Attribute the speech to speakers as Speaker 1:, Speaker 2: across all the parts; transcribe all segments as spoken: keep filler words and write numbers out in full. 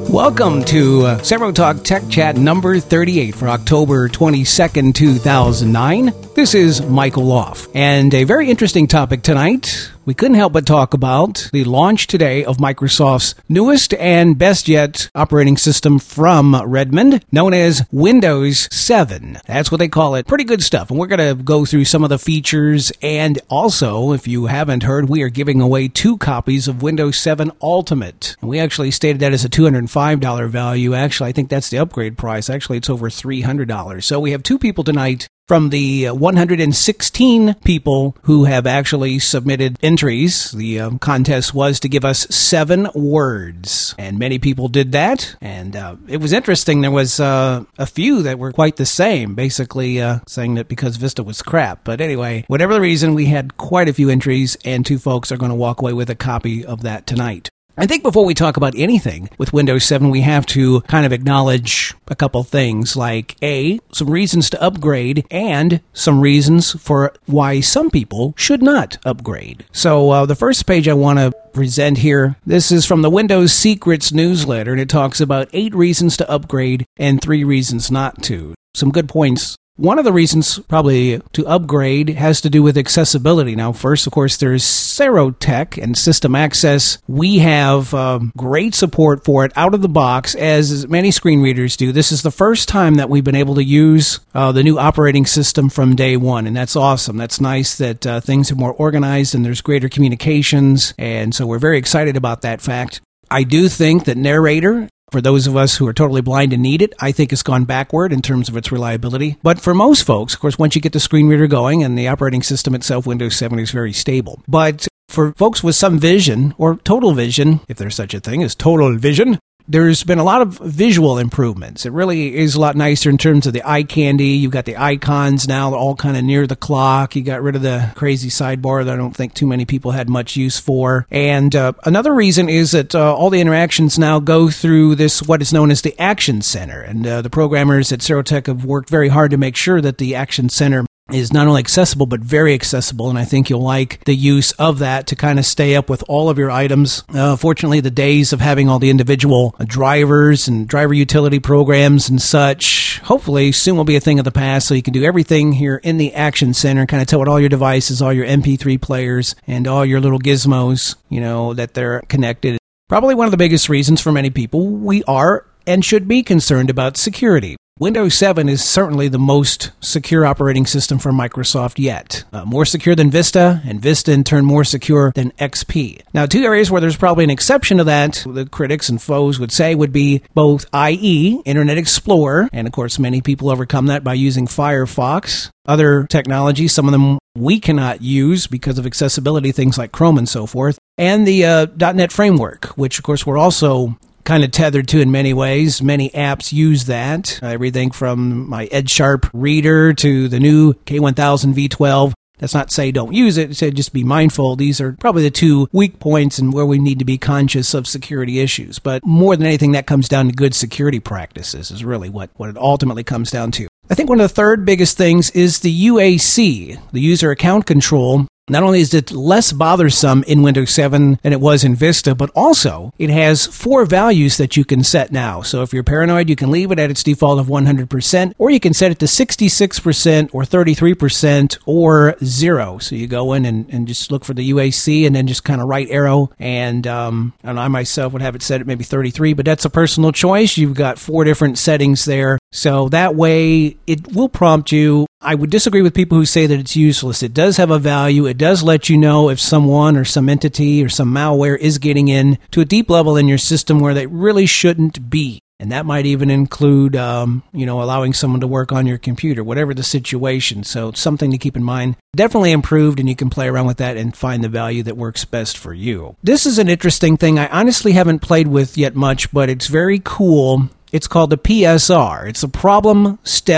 Speaker 1: Welcome to uh, SeroTalk Tech Chat number thirty-eight for October twenty-second, two thousand nine. This is Michael Loff, and a very interesting topic tonight. We couldn't help but talk about the launch today of Microsoft's newest and best yet operating system from Redmond, known as Windows seven. That's what they call it. Pretty good stuff. And we're going to go through some of the features. And also, if you haven't heard, we are giving away two copies of Windows seven Ultimate. And we actually stated that as a two hundred five dollars value. Actually, I think that's the upgrade price. Actually, it's over three hundred dollars. So we have two people tonight from the one hundred sixteen people who have actually submitted entries. The um, contest was to give us seven words, and many people did that, and uh, it was interesting. There was uh, a few that were quite the same, basically uh, saying that because Vista was crap. But anyway, whatever the reason, we had quite a few entries, and two folks are going to walk away with a copy of that tonight. I think before we talk about anything with Windows seven, we have to kind of acknowledge a couple things like A, some reasons to upgrade, and some reasons for why some people should not upgrade. So uh, the first page I want to present here, this is from the Windows Secrets newsletter, and it talks about eight reasons to upgrade and three reasons not to. Some good points. One of the reasons probably to upgrade has to do with accessibility. Now, first, of course, there's SeroTech and System Access. We have um, great support for it out of the box, as many screen readers do. This is the first time that we've been able to use uh, the new operating system from day one, and that's awesome. That's nice that uh, things are more organized and there's greater communications, and so we're very excited about that fact. I do think that Narrator, for those of us who are totally blind and need it, I think it's gone backward in terms of its reliability. But for most folks, of course, once you get the screen reader going and the operating system itself, Windows seven is very stable. But for folks with some vision, or total vision, if there's such a thing as total vision, there's been a lot of visual improvements. It really is a lot nicer in terms of the eye candy. You've got the icons now, all kind of near the clock. You got rid of the crazy sidebar that I don't think too many people had much use for. And uh, another reason is that uh, all the interactions now go through this, what is known as the Action Center. And uh, the programmers at SeroTech have worked very hard to make sure that the Action Center is not only accessible, but very accessible, and I think you'll like the use of that to kind of stay up with all of your items. Uh, fortunately, the days of having all the individual drivers and driver utility programs and such, hopefully soon will be a thing of the past, so you can do everything here in the Action Center, kind of tell what all your devices, all your M P three players, and all your little gizmos, you know, that they're connected. Probably one of the biggest reasons for many people, we are and should be concerned about security. Windows seven is certainly the most secure operating system from Microsoft yet. Uh, more secure than Vista, and Vista in turn more secure than X P. Now, two areas where there's probably an exception to that, the critics and foes would say, would be both I E, Internet Explorer, and of course many people overcome that by using Firefox. Other technologies, some of them we cannot use because of accessibility, things like Chrome and so forth. And the uh, .NET Framework, which of course we're also kind of tethered to in many ways. Many apps use that. Everything from my EdgeSharp reader to the new K one thousand V twelve. That's not to say don't use it, say just be mindful. These are probably the two weak points and where we need to be conscious of security issues. But more than anything, that comes down to good security practices is really what, what it ultimately comes down to. I think one of the third biggest things is the U A C, the user account control. Not only is it less bothersome in Windows seven than it was in Vista, but also it has four values that you can set now. So if you're paranoid, you can leave it at its default of one hundred percent, or you can set it to sixty-six percent or thirty-three percent or zero. So you go in and, and just look for the U A C and then just kind of right arrow. And, um, and I myself would have it set at maybe thirty-three, but that's a personal choice. You've got four different settings there. So that way it will prompt you. I would disagree with people who say that it's useless. It does have a value. It does let you know if someone or some entity or some malware is getting in to a deep level in your system where they really shouldn't be. And that might even include, um, you know, allowing someone to work on your computer, whatever the situation. So it's something to keep in mind. Definitely improved, and you can play around with that and find the value that works best for you. This is an interesting thing I honestly haven't played with yet much, but it's very cool. It's called the P S R. It's a Problem Steps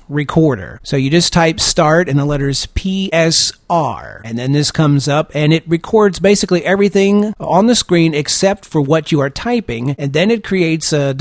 Speaker 1: recorder. So you just type start and the letters P S R, and then this comes up and it records basically everything on the screen except for what you are typing, and then it creates a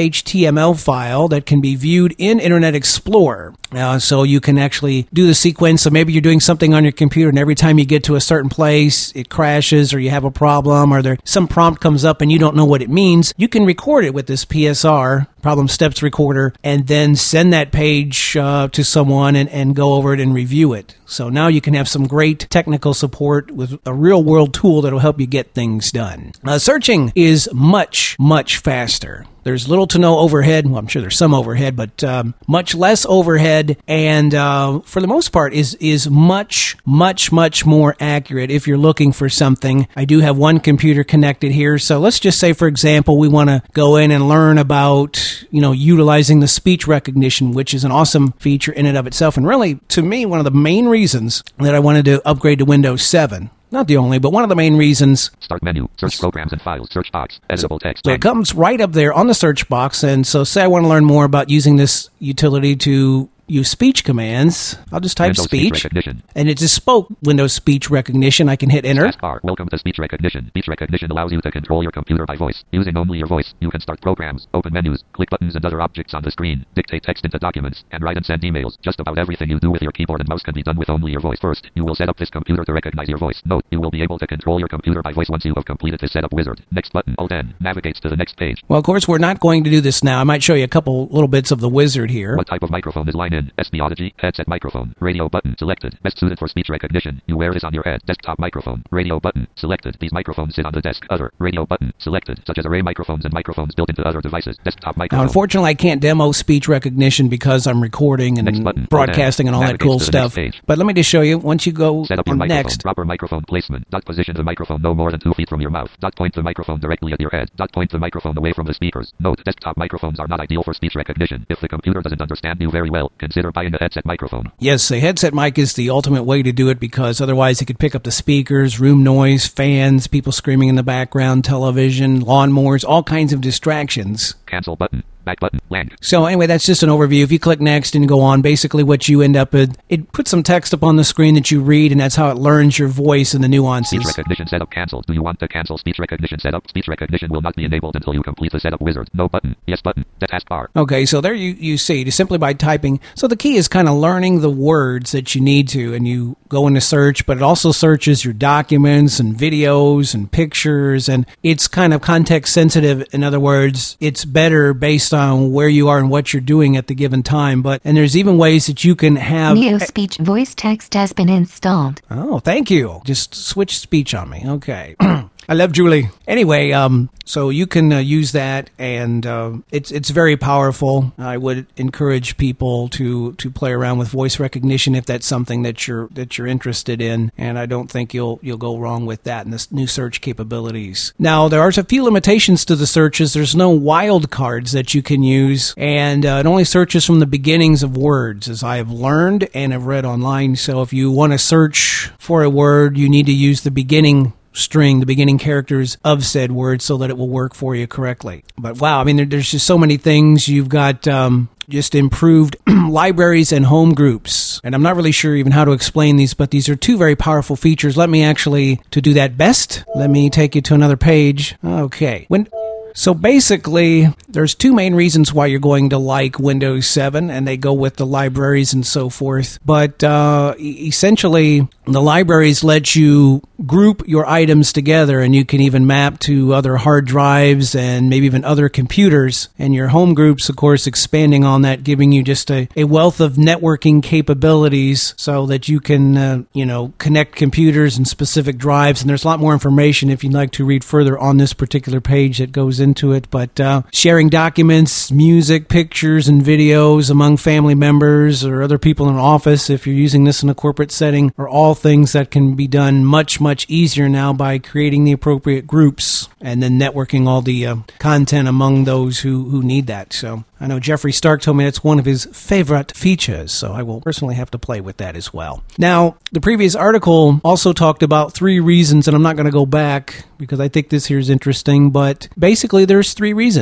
Speaker 1: .mhtml file that can be viewed in Internet Explorer. Uh, so you can actually do the sequence. So maybe you're doing something on your computer and every time you get to a certain place it crashes, or you have a problem, or there some prompt comes up and you don't know what it means. You can record it with this P S R, Problem Steps Recorder, and then send that page uh, to someone and, and go over it and review it. So now you can have some great technical support with a real-world tool that will help you get things done. Uh, searching is much, much faster. There's little to no overhead. Well, I'm sure there's some overhead, but um, much less overhead, and uh, for the most part is is much, much, much more accurate if you're looking for something. I do have one computer connected here, so let's just say, for example, we want to go in and learn about, you know, utilizing the speech recognition, which is an awesome feature in and of itself, and really, to me, one of the main reasons that I wanted to upgrade to Windows seven. Not the only, but one of the main reasons.
Speaker 2: Start menu, search programs and files, search box, editable text.
Speaker 1: So it comes right up there on the search box, and so say I want to learn more about using this utility to use speech commands. I'll just type
Speaker 2: Windows
Speaker 1: speech,
Speaker 2: speech recognition.
Speaker 1: And it just spoke Windows speech recognition. I can hit enter.
Speaker 2: Taskbar, welcome to speech recognition. Speech recognition allows you to control your computer by voice. Using only your voice, you can start programs, open menus, click buttons and other objects on the screen, dictate text into documents, and write and send emails. Just about everything you do with your keyboard and mouse can be done with only your voice. First, you will set up this computer to recognize your voice. Note, you will be able to control your computer by voice once you have completed this setup wizard. Next button, Alt N, navigates to the next page.
Speaker 1: Well, of course, we're not going to do this now. I might show you a couple little bits of the wizard here.
Speaker 2: What type of microphone is line in? S B Audigy. Headset microphone. Radio button. Selected. Best suited for speech recognition. You wear this on your head. Desktop microphone. Radio button. Selected. These microphones sit on the desk. Other. Radio button. Selected. Such as array microphones and microphones built into other devices. Desktop microphone.
Speaker 1: Now, unfortunately, I can't demo speech recognition because I'm recording and broadcasting and all that cool stuff. But let me just show you. Once you go
Speaker 2: Set up your
Speaker 1: on
Speaker 2: microphone.
Speaker 1: next.
Speaker 2: Proper microphone placement. Dot position the microphone no more than two feet from your mouth. Dot point the microphone directly at your head. Dot point the microphone away from the speakers. Note, desktop microphones are not ideal for speech recognition. If the computer doesn't understand you very well, consider buying a headset microphone.
Speaker 1: Yes, a headset mic is the ultimate way to do it because otherwise it could pick up the speakers, room noise, fans, people screaming in the background, television, lawnmowers, all kinds of distractions.
Speaker 2: Cancel button. Back button. Blank.
Speaker 1: So anyway, that's just an overview. If you click next and go on, basically what you end up with, it puts some text up on the screen that you read, and that's how it learns your voice and the nuances.
Speaker 2: Speech recognition setup canceled. Do you want to cancel speech recognition setup? Speech recognition will not be enabled until you complete the setup wizard. No button. Yes button. The taskbar.
Speaker 1: Okay, so there you, you see, just simply by typing. So the key is kind of learning the words that you need to, and you go into search, but it also searches your documents and videos and pictures, and it's kind of context sensitive. In other words, it's better based on where you are and what you're doing at the given time. But and there's even ways that you can have
Speaker 3: NeoSpeech voice text has been installed.
Speaker 1: Oh, thank you. Just switch speech on me. Okay. I love Julie. Anyway, um, so you can uh, use that, and uh, it's it's very powerful. I would encourage people to, to play around with voice recognition if that's something that you're that you're interested in, and I don't think you'll you'll go wrong with that and the new search capabilities. Now, there are a few limitations to the searches. There's no wildcards that you can use, and uh, it only searches from the beginnings of words, as I have learned and have read online. So if you want to search for a word, you need to use the beginning string, the beginning characters of said word, so that it will work for you correctly. But wow, I mean, there, there's just so many things. You've got um, just improved libraries and home groups. And I'm not really sure even how to explain these, but these are two very powerful features. Let me actually, to do that best, let me take you to another page. Okay. When... So basically, there's two main reasons why you're going to like Windows seven, and they go with the libraries and so forth. But uh, essentially, the libraries let you group your items together, and you can even map to other hard drives and maybe even other computers. And your home groups, of course, expanding on that, giving you just a, a wealth of networking capabilities so that you can, uh, you know, connect computers and specific drives. And there's a lot more information if you'd like to read further on this particular page that goes into it. But uh, sharing documents, music, pictures, and videos among family members or other people in an office, if you're using this in a corporate setting, are all things that can be done much, much easier now by creating the appropriate groups and then networking all the uh, content among those who, who need that. So I know Jeffrey Stark told me it's one of his favorite features, so I will personally have to play with that as well. Now, the previous article also talked about three reasons, and I'm not going to go back because I think this here is interesting, but basically there's three reasons, and one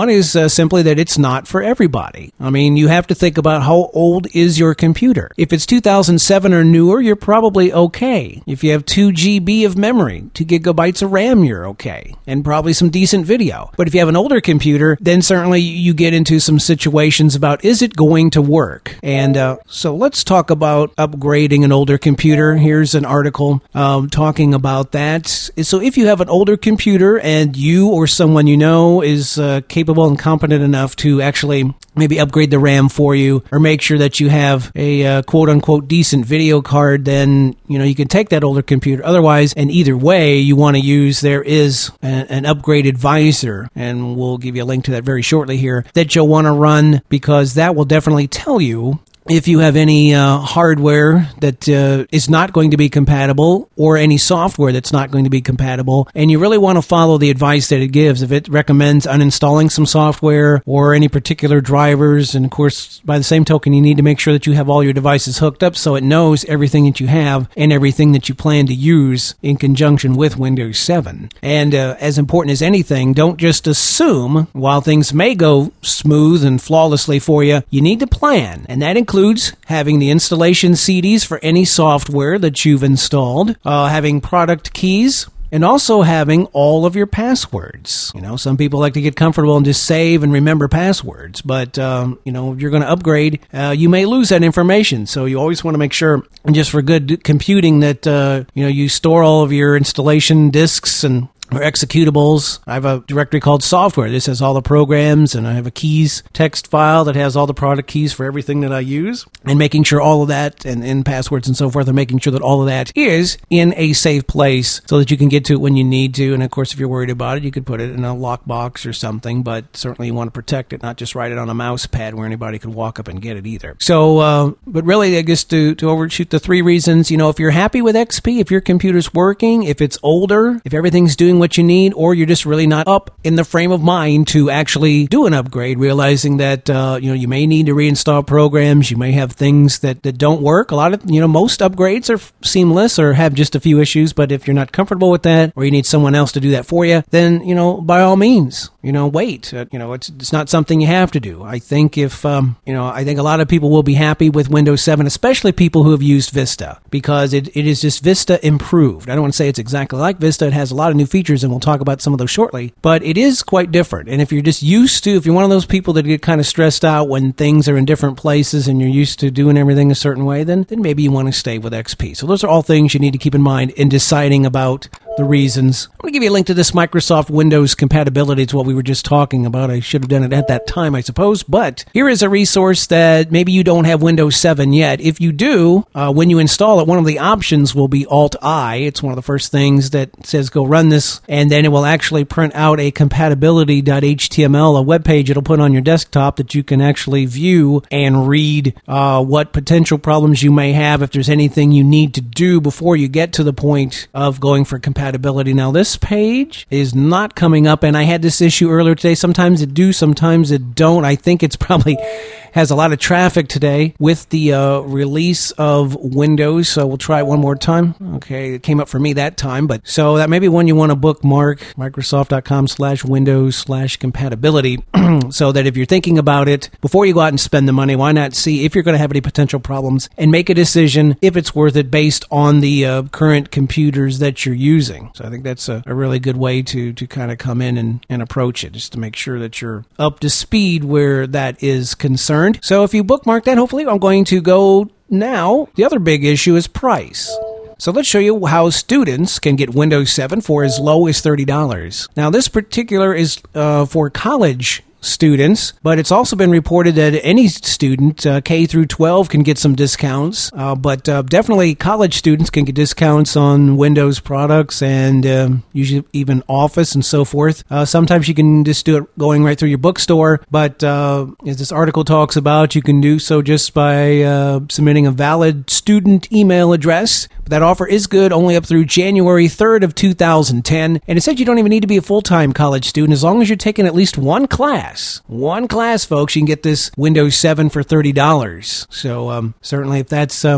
Speaker 1: one is uh, simply that it's not for everybody. I mean, you have to think about how old is your computer. If it's two thousand seven or newer, you're probably okay. If you have two gigabytes of memory, two gigabytes of RAM, you're okay. And probably some decent video. But if you have an older computer, then certainly you get into some situations about, is it going to work? And uh, so let's talk about upgrading an older computer. Here's an article um, talking about that. So if you have an older computer and you or someone you know is uh, capable and competent enough to actually maybe upgrade the RAM for you or make sure that you have a uh, quote-unquote decent video card, then you know you can take that older computer. Otherwise, and either way you want to use, there is a, an upgrade advisor, and we'll give you a link to that very shortly here, that you'll want to run, because that will definitely tell you if you have any uh, hardware that uh, is not going to be compatible or any software that's not going to be compatible, and you really want to follow the advice that it gives. If it recommends uninstalling some software or any particular drivers, and of course, by the same token, you need to make sure that you have all your devices hooked up so it knows everything that you have and everything that you plan to use in conjunction with Windows seven. And uh, as important as anything, don't just assume, while things may go smooth and flawlessly for you, you need to plan, and that includes includes having the installation C Ds for any software that you've installed, uh, having product keys, and also having all of your passwords. You know, some people like to get comfortable and just save and remember passwords, but, um, you know, if you're going to upgrade, uh, you may lose that information. So you always want to make sure, and just for good computing, that, uh, you know, you store all of your installation disks and or executables. I have a directory called software. This has all the programs, and I have a keys text file that has all the product keys for everything that I use, and making sure all of that, and, and passwords and so forth, and making sure that all of that is in a safe place so that you can get to it when you need to. And of course, if you're worried about it, you could put it in a lockbox or something, but certainly you want to protect it, not just write it on a mouse pad where anybody could walk up and get it either. So, uh, but really, I guess to, to overshoot the three reasons, you know, if you're happy with X P, if your computer's working, if it's older, if everything's doing what you need, or you're just really not up in the frame of mind to actually do an upgrade, realizing that uh, you know you may need to reinstall programs, you may have things that, that don't work. A lot of, you know, most upgrades are seamless or have just a few issues, but if you're not comfortable with that, or you need someone else to do that for you, then, you know, by all means, you know, wait. Uh, you know, it's it's not something you have to do. I think if, um, you know, I think a lot of people will be happy with Windows seven, especially people who have used Vista, because it, it is just Vista improved. I don't want to say it's exactly like Vista. It has a lot of new features, and we'll talk about some of those shortly, but it is quite different. And if you're just used to, if you're one of those people that get kind of stressed out when things are in different places and you're used to doing everything a certain way, then, then maybe you want to stay with X P. So those are all things you need to keep in mind in deciding about the reasons. I'm going to give you a link to this Microsoft Windows compatibility. It's what we were just talking about. I should have done it at that time, I suppose, but here is a resource that maybe you don't have Windows seven yet. If you do, uh, when you install it, one of the options will be Alt-I. It's one of the first things that says go run this, and then it will actually print out a compatibility dot H T M L, a web page it'll put on your desktop that you can actually view and read uh, what potential problems you may have, if there's anything you need to do before you get to the point of going for compatibility. Compatibility. Now, this page is not coming up, and I had this issue earlier today. Sometimes it do, sometimes it don't. I think it's probably has a lot of traffic today with the uh, release of Windows, so we'll try it one more time. Okay, it came up for me that time, but so that may be one you want to bookmark, Microsoft.com slash Windows slash compatibility, so that if you're thinking about it, before you go out and spend the money, why not see if you're going to have any potential problems and make a decision if it's worth it based on the uh, current computers that you're using. So I think that's a, a really good way to, to kind of come in and, and approach it, just to make sure that you're up to speed where that is concerned. So if you bookmark that, hopefully I'm going to go now. The other big issue is price. So let's show you how students can get Windows seven for as low as thirty dollars. Now this particular is uh, for college students, but it's also been reported that any student, uh, K through twelve, can get some discounts, uh, but uh, definitely college students can get discounts on Windows products and uh, usually even Office and so forth. Uh, sometimes you can just do it going right through your bookstore, but uh, as this article talks about, you can do so just by uh, submitting a valid student email address. That offer is good only up through January third of two thousand ten, and it said you don't even need to be a full-time college student. As long as you're taking at least one class, one class, folks, you can get this Windows seven for thirty dollars. So um, certainly if that's um,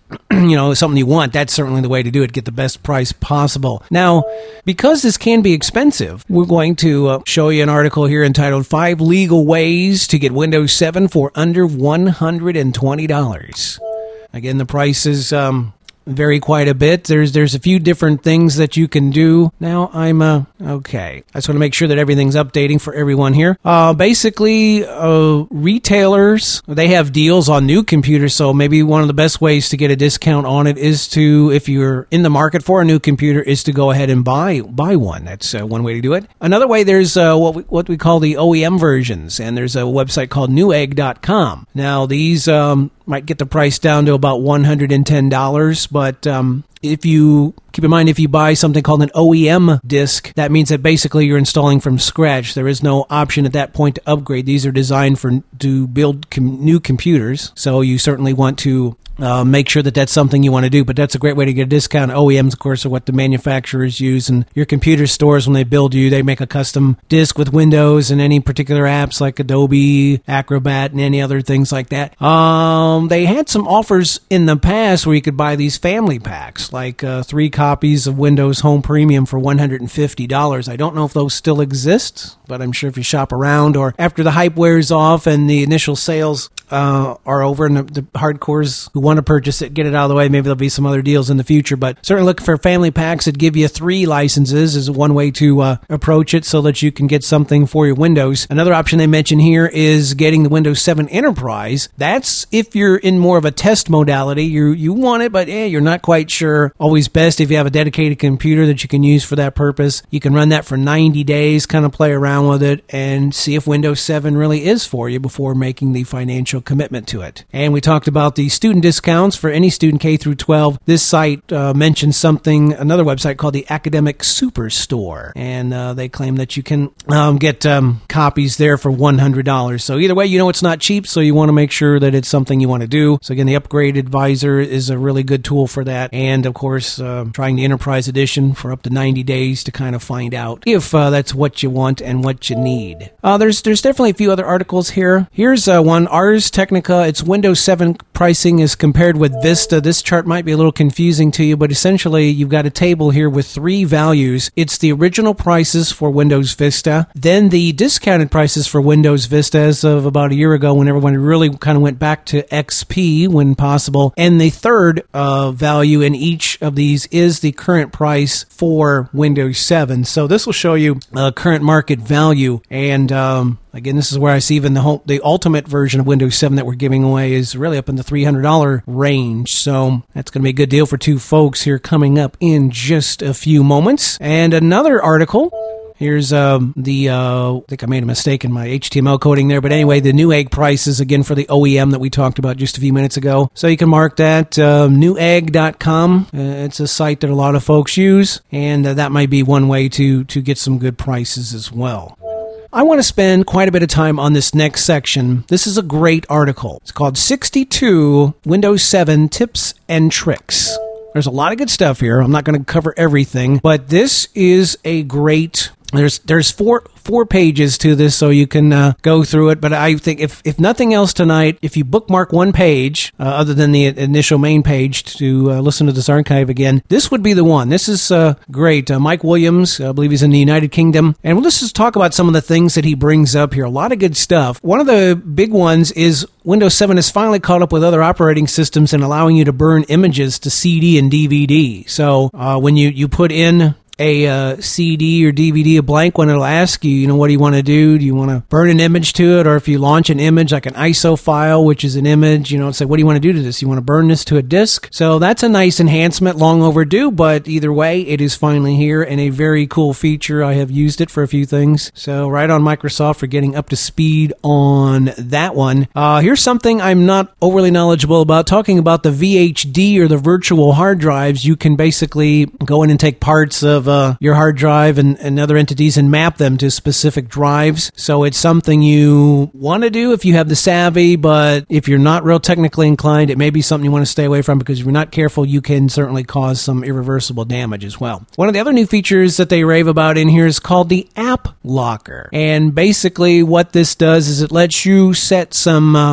Speaker 1: you know, something you want, that's certainly the way to do it. Get the best price possible. Now, because this can be expensive, we're going to uh, show you an article here entitled Five Legal Ways to Get Windows seven for Under one hundred twenty dollars. Again, the price is um, vary quite a bit. There's there's a few different things that you can do. Now I'm uh okay. I just want to make sure that everything's updating for everyone here. Uh, basically, uh, retailers, they have deals on new computers. So maybe one of the best ways to get a discount on it is to, if you're in the market for a new computer, is to go ahead and buy buy one. That's uh, one way to do it. Another way, there's uh, what we, what we call the O E M versions, and there's a website called Newegg dot com. Now these um, might get the price down to about one hundred ten dollars, but um, if you keep in mind, if you buy something called an O E M disc, that means that basically you're installing from scratch. There is no option at that point to upgrade. These are designed for to build com- new computers, so you certainly want to Uh, make sure that that's something you want to do, but that's a great way to get a discount. O E Ms, of course, are what the manufacturers use, and your computer stores, when they build you, they make a custom disk with Windows and any particular apps like Adobe, Acrobat, and any other things like that. Um, they had some offers in the past where you could buy these family packs, like uh, three copies of Windows Home Premium for one hundred fifty dollars. I don't know if those still exist, but I'm sure if you shop around, or after the hype wears off and the initial sales uh, are over and the, the hardcores who want to purchase it, get it out of the way, maybe there'll be some other deals in the future. But certainly look for family packs that give you three licenses is one way to uh, approach it, so that you can get something for your Windows. Another option they mention here is getting the Windows seven Enterprise. That's if you're in more of a test modality. You you want it, but eh, you're not quite sure. Always best if you have a dedicated computer that you can use for that purpose. You can run that for ninety days, kind of play around with it, and see if Windows seven really is for you before making the financial commitment to it. And we talked about the student discounts for any student K through twelve. This site uh, mentions something, another website called the Academic Superstore, and uh, they claim that you can um, get um, copies there for one hundred dollars. So either way, you know it's not cheap, so you want to make sure that it's something you want to do. So again, the Upgrade Advisor is a really good tool for that, and of course, uh, trying the Enterprise Edition for up to ninety days to kind of find out if uh, that's what you want and what you need. Uh, there's there's definitely a few other articles here. Here's uh, one, Ars Technica. It's Windows seven pricing is compared with Vista. This chart might be a little confusing to you, but essentially you've got a table here with three values. It's the original prices for Windows Vista, then the discounted prices for Windows Vista as of about a year ago, when everyone really kind of went back to X P when possible, and the third uh, value in each of these is the current price for Windows seven. So this will show you uh, current market value, and um, again, this is where I see even the whole, the ultimate version of Windows seven that we're giving away is really up in the three hundred dollars range. So that's going to be a good deal for two folks here coming up in just a few moments. And another article. Here's um, the, uh, I think I made a mistake in my H T M L coding there, but anyway, the Newegg prices, again, for the O E M that we talked about just a few minutes ago. So you can mark that, um, Newegg dot com. Uh, it's a site that a lot of folks use, and uh, that might be one way to, to get some good prices as well. I want to spend quite a bit of time on this next section. This is a great article. It's called sixty-two Windows seven Tips and Tricks. There's a lot of good stuff here. I'm not going to cover everything, but this is a great... There's there's four four pages to this, so you can uh, go through it. But I think if, if nothing else tonight, if you bookmark one page, uh, other than the initial main page, to uh, listen to this archive again, this would be the one. This is uh, great. Uh, Mike Williams, I believe he's in the United Kingdom. And let's just talk about some of the things that he brings up here. A lot of good stuff. One of the big ones is Windows seven has finally caught up with other operating systems in allowing you to burn images to C D and D V D. So uh, when you, you put in a uh, C D or D V D, a blank one, it'll ask you, you know, what do you want to do? Do you want to burn an image to it? Or if you launch an image, like an I S O file, which is an image, you know, it's like, what do you want to do to this? You want to burn this to a disk? So that's a nice enhancement, long overdue, but either way, it is finally here and a very cool feature. I have used it for a few things. So right on Microsoft for getting up to speed on that one. Uh, here's something I'm not overly knowledgeable about, talking about the V H D or the virtual hard drives. You can basically go in and take parts of Uh, your hard drive and, and other entities and map them to specific drives. So it's something you want to do if you have the savvy, but if you're not real technically inclined, it may be something you want to stay away from, because if you're not careful, you can certainly cause some irreversible damage as well. One of the other new features that they rave about in here is called the App Locker. And basically what this does is it lets you set some uh,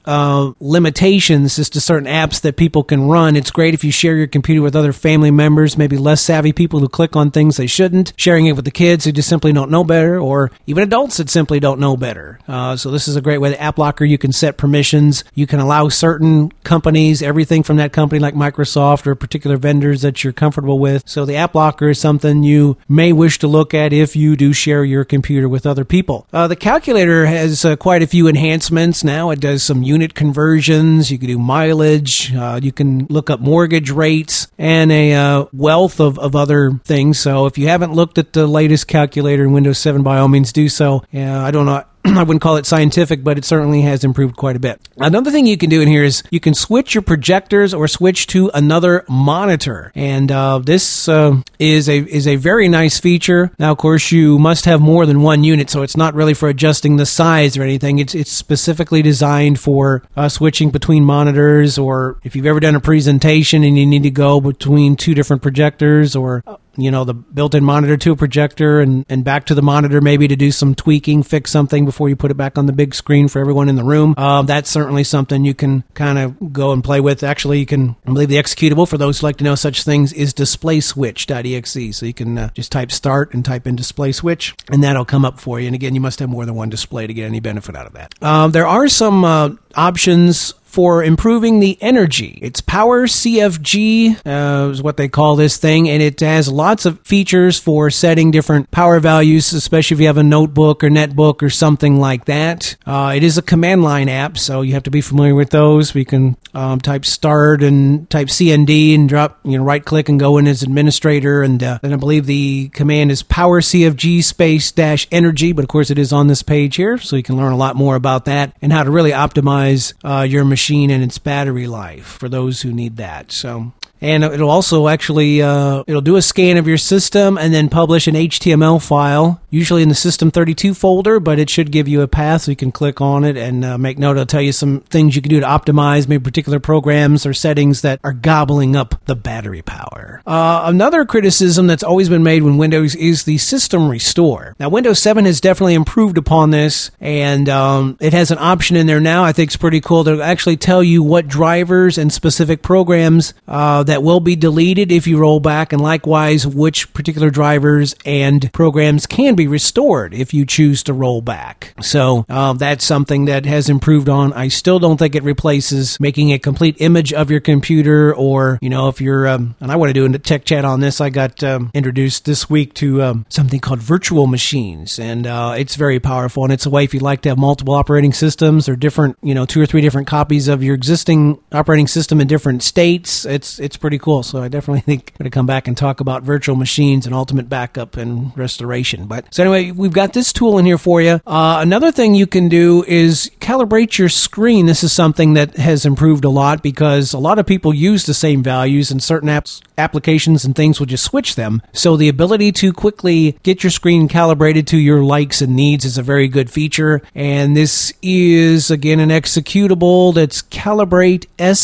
Speaker 1: uh, limitations as to certain apps that people can run. It's great if you share your computer with other family members, maybe less savvy people who click on things they shouldn't, sharing it with the kids who just simply don't know better, or even adults that simply don't know better. Uh, so this is a great way. The App Locker, you can set permissions. You can allow certain companies, everything from that company like Microsoft or particular vendors that you're comfortable with. So the App Locker is something you may wish to look at if you do share your computer with other people. Uh, the calculator has uh, quite a few enhancements now. It does some unit conversions. You can do mileage. Uh, you can look up mortgage rates and a uh, wealth of, of other things. So if you haven't looked at the latest calculator in Windows seven, by all means do so. Yeah, I don't know. I wouldn't call it scientific, but it certainly has improved quite a bit. Another thing you can do in here is you can switch your projectors or switch to another monitor. And uh, this uh, is a is a very nice feature. Now, of course, you must have more than one unit, so it's not really for adjusting the size or anything. It's it's specifically designed for uh, switching between monitors, or if you've ever done a presentation and you need to go between two different projectors, or you know, the built-in monitor to a projector and, and back to the monitor maybe to do some tweaking, fix something before you put it back on the big screen for everyone in the room. Uh, that's certainly something you can kind of go and play with. Actually, you can, I believe the executable, for those who like to know such things, is display switch dot e x e. So you can uh, just type start and type in display switch, and that'll come up for you. And again, you must have more than one display to get any benefit out of that. Uh, there are some uh, options for improving the energy. It's Power C F G uh, is what they call this thing, and it has lots of features for setting different power values, especially if you have a notebook or netbook or something like that. Uh, it is a command line app, so you have to be familiar with those. We can um, type start and type C N D and drop, you know, right click and go in as administrator, and uh, then I believe the command is Power C F G space dash energy, but of course it is on this page here, so you can learn a lot more about that and how to really optimize uh, your machine and its battery life for those who need that. So, and it'll also actually, uh, it'll do a scan of your system and then publish an H T M L file, usually in the System thirty-two folder, but it should give you a path so you can click on it and uh, make note. It'll tell you some things you can do to optimize maybe particular programs or settings that are gobbling up the battery power. Uh, another criticism that's always been made when Windows is the system restore. Now, Windows seven has definitely improved upon this, and um, it has an option in there now I think it's pretty cool to actually tell you what drivers and specific programs uh, that will be deleted if you roll back, and likewise which particular drivers and programs can be restored if you choose to roll back. So uh, that's something that has improved on. I still don't think it replaces making a complete image of your computer, or, you know, if you're, um, and I want to do a tech chat on this, I got um, introduced this week to um, something called virtual machines, and uh, it's very powerful, and it's a way if you'd like to have multiple operating systems or different, you know, two or three different copies of your existing operating system in different states. It's it's pretty cool. So I definitely think I'm going to come back and talk about virtual machines and ultimate backup and restoration. But so anyway, we've got this tool in here for you. Uh, another thing you can do is calibrate your screen. This is something that has improved a lot because a lot of people use the same values, and certain apps, applications and things will just switch them. So the ability to quickly get your screen calibrated to your likes and needs is a very good feature. And this is, again, an executable that's Calibrate S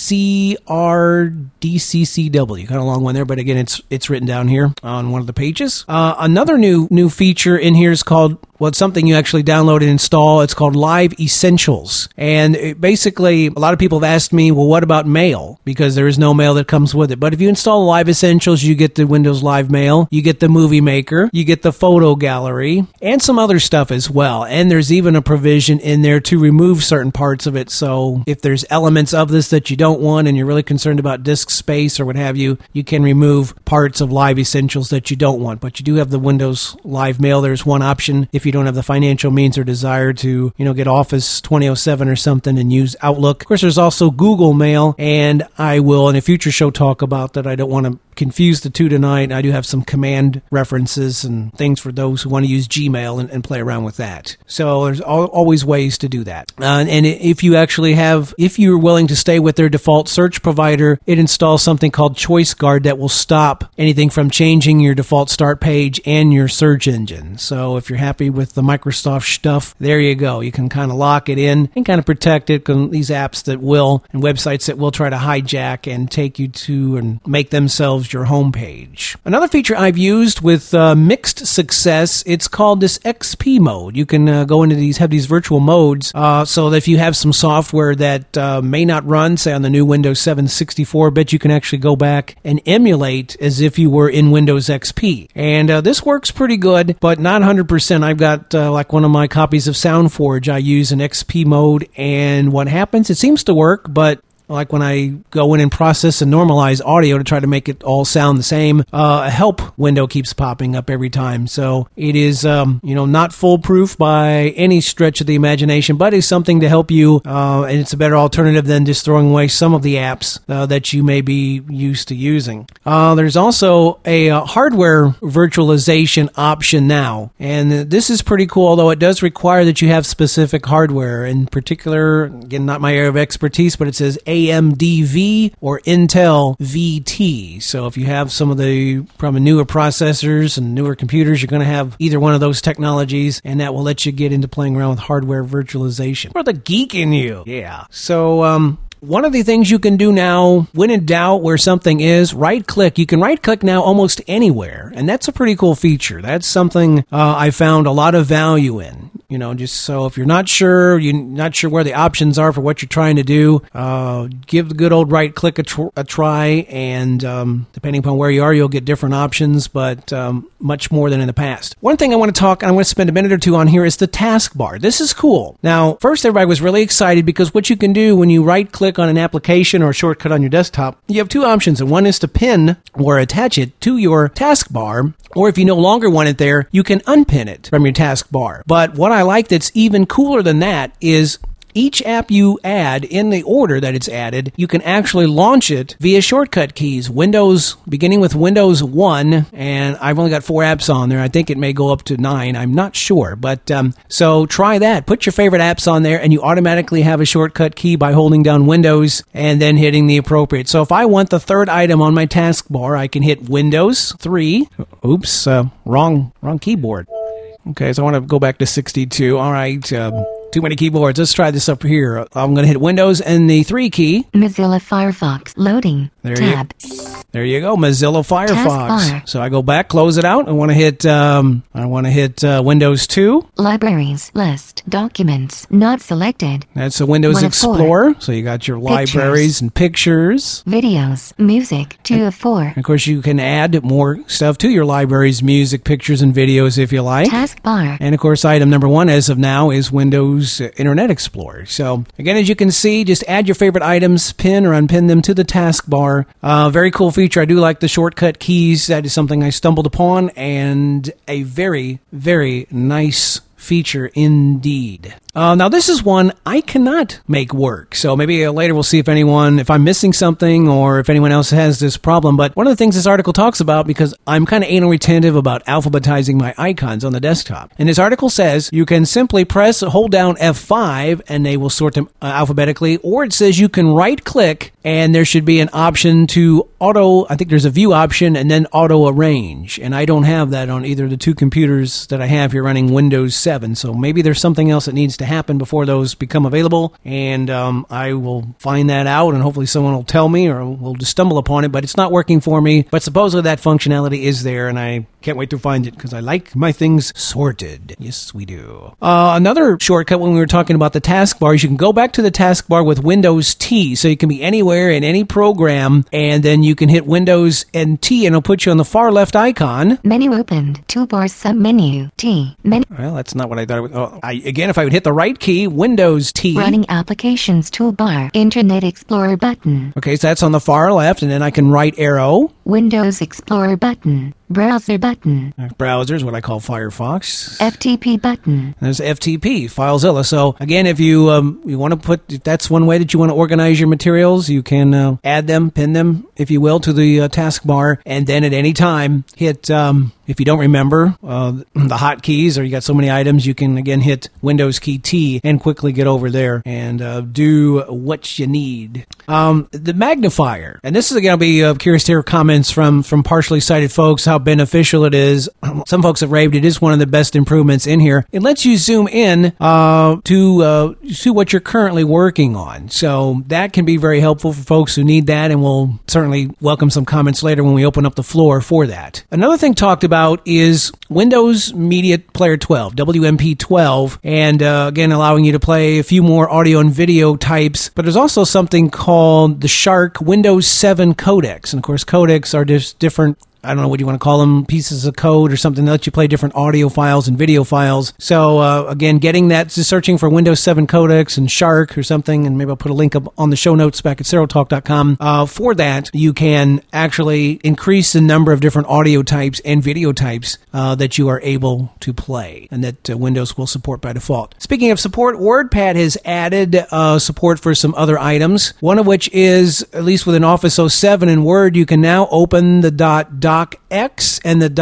Speaker 1: C R D C C W. Kind of a long one there, but again, it's it's written down here on one of the pages. Uh, another new new feature in here is called, well, it's something you actually download and install. It's called Live Essentials. And it basically, a lot of people have asked me, well, what about mail? Because there is no mail that comes with it. But if you install Live Essentials, you get the Windows Live Mail, you get the Movie Maker, you get the Photo Gallery, and some other stuff as well. And there's even a provision in there to remove certain parts of it. So if there's elements of this that you don't want and you're really concerned about disk space or what have you, you can remove parts of Live Essentials that you don't want. But you do have the Windows Live Mail. There's one option if you don't have the financial means or desire to, you know, get Office twenty oh seven or something and use Outlook. Of course, there's also Google Mail, and I will in a future show talk about that. I don't want to confuse the two tonight. I do have some command references and things for those who want to use Gmail and, and play around with that. So there's al- always ways to do that. Uh, and if you actually have, if you're willing to stay with their default search provider, it installs something called Choice Guard that will stop anything from changing your default start page and your search engine. So if you're happy with the Microsoft stuff, there you go. You can kind of lock it in and kind of protect it. These apps that will, and websites that will try to hijack and take you to and make themselves browsed your home page. Another feature I've used with uh, mixed success, it's called this X P mode. You can uh, go into these, have these virtual modes, uh, so that if you have some software that uh, may not run, say on the new Windows seven sixty-four bit, you can actually go back and emulate as if you were in Windows X P. And uh, this works pretty good, but not one hundred percent. I've got uh, like one of my copies of SoundForge, I use an X P mode, and what happens, it seems to work, but like when I go in and process and normalize audio to try to make it all sound the same, uh, a help window keeps popping up every time. So it is, um, you know, not foolproof by any stretch of the imagination, but it's something to help you, uh, and it's a better alternative than just throwing away some of the apps uh, that you may be used to using. Uh, there's also a uh, hardware virtualization option now, and this is pretty cool, although it does require that you have specific hardware. In particular, again, not my area of expertise, but it says A M D V or Intel V T. So if you have some of the probably newer processors and newer computers, you're going to have either one of those technologies, and that will let you get into playing around with hardware virtualization. For the geek in you. Yeah. So, um, one of the things you can do now, when in doubt where something is, right-click. You can right-click now almost anywhere, and that's a pretty cool feature. That's something uh, I found a lot of value in. You know, just so if you're not sure, you're not sure where the options are for what you're trying to do, uh, give the good old right-click a, tr- a try, and um, depending upon where you are, you'll get different options, but um, much more than in the past. One thing I want to talk, and I want to spend a minute or two on here, is the taskbar. This is cool. Now, first, everybody was really excited because what you can do when you right-click on an application or a shortcut on your desktop, you have two options, and one is to pin or attach it to your taskbar, or if you no longer want it there, you can unpin it from your taskbar. But what I like that's even cooler than that is each app you add in the order that it's added, you can actually launch it via shortcut keys. Windows, beginning with Windows one, and I've only got four apps on there. I think it may go up to nine. I'm not sure. But um, so try that. Put your favorite apps on there, and you automatically have a shortcut key by holding down Windows and then hitting the appropriate. So if I want the third item on my taskbar, I can hit Windows three. Oops, uh, wrong, wrong keyboard. Okay, so I want to go back to sixty-two. All right, um, too many keyboards. Let's try this up here. I'm going to hit Windows and the three key.
Speaker 3: Mozilla Firefox loading.
Speaker 1: There
Speaker 3: Tab.
Speaker 1: you, there you go, Mozilla Firefox.
Speaker 3: Taskbar.
Speaker 1: So I go back, close it out. I want to hit. Um, I want to hit uh, Windows two.
Speaker 3: Libraries list documents not selected.
Speaker 1: That's a Windows
Speaker 3: One of four.
Speaker 1: Explorer. So you got your
Speaker 3: Pictures.
Speaker 1: libraries and pictures.
Speaker 3: Videos music two of four.
Speaker 1: And of course, you can add more stuff to your libraries, music, pictures, and videos if you like.
Speaker 3: Taskbar.
Speaker 1: And of course, item number one as of now is Windows Internet Explorer. So again, as you can see, just add your favorite items, pin or unpin them to the taskbar. Uh, very cool feature. I do like the shortcut keys. That is something I stumbled upon, and a very, very nice feature indeed. Uh, now, this is one I cannot make work, so maybe uh, later we'll see if anyone, if I'm missing something or if anyone else has this problem, but one of the things this article talks about, because I'm kind of anal retentive about alphabetizing my icons on the desktop, and this article says you can simply press, hold down F five, and they will sort them uh, alphabetically, or it says you can right-click, and there should be an option to auto, I think there's a view option, and then auto-arrange, and I don't have that on either of the two computers that I have here running Windows seven, so maybe there's something else that needs to happen before those become available, and um, I will find that out, and hopefully someone will tell me, or we'll just stumble upon it, but it's not working for me, but supposedly that functionality is there, and I can't wait to find it, because I like my things sorted. Yes, we do. Uh, another shortcut when we were talking about the taskbar is you can go back to the taskbar with Windows T, so you can be anywhere in any program, and then you can hit Windows and T, and it'll put you on the far left icon.
Speaker 3: Menu opened. Toolbar submenu. T. Menu.
Speaker 1: Well, that's not what I thought it was. Oh, I, again, if I would hit the right key, Windows T.
Speaker 3: Running applications toolbar. Internet Explorer button.
Speaker 1: Okay, so that's on the far left, and then I can right arrow.
Speaker 3: Windows Explorer button. Browser button.
Speaker 1: Browser is what I call Firefox.
Speaker 3: F T P button.
Speaker 1: There's F T P, FileZilla. So again, if you um, you want to put, if that's one way that you want to organize your materials, you can uh, add them, pin them, if you will, to the uh, taskbar, and then at any time hit. Um, If you don't remember uh, the hotkeys, or you got so many items, you can again hit Windows key T and quickly get over there and uh, do what you need. Um, the magnifier, and this is again, I'll be uh, curious to hear comments comments from, from partially sighted folks how beneficial it is. Some folks have raved it is one of the best improvements in here. It lets you zoom in uh, to uh, to what you're currently working on. So that can be very helpful for folks who need that, and we'll certainly welcome some comments later when we open up the floor for that. Another thing talked about is Windows Media Player twelve, W M P twelve, and uh, again allowing you to play a few more audio and video types, but there's also something called the Shark Windows seven codecs, and of course codecs are just different, I don't know what you want to call them, pieces of code or something that lets you play different audio files and video files. So, uh, again, getting that, just searching for Windows seven codecs and Shark or something, and maybe I'll put a link up on the show notes back at Cero Talk dot com. Uh, for that, you can actually increase the number of different audio types and video types uh, that you are able to play, and that uh, Windows will support by default. Speaking of support, WordPad has added uh, support for some other items, one of which is, at least within Office oh seven in Word, you can now open the dot docx and the